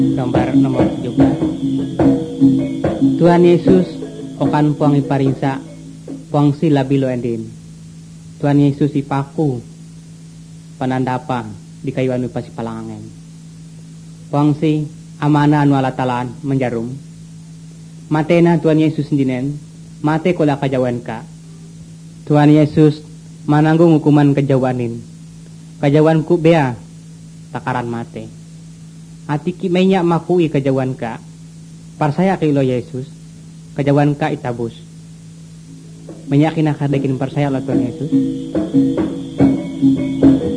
Gambar nomor 17. Tuhan Yesus okan puang iparinsa puang sila bilo endin. Tuhan Yesus ipaku panandapa di kayuan pasi palangangen. Puang si amana anu alatalan menjarum. Matena Tuhan Yesus sendinen mate kola kajawan ka. Tuhan Yesus mananggung hukuman kejawanin. Kajawanku bea takaran mate. Ati kimenya makui kajawan ka. Parsaya kilo Yesus kajawan ka itabus. Menyakin akadekin parsaya lah Tuhan Yesus.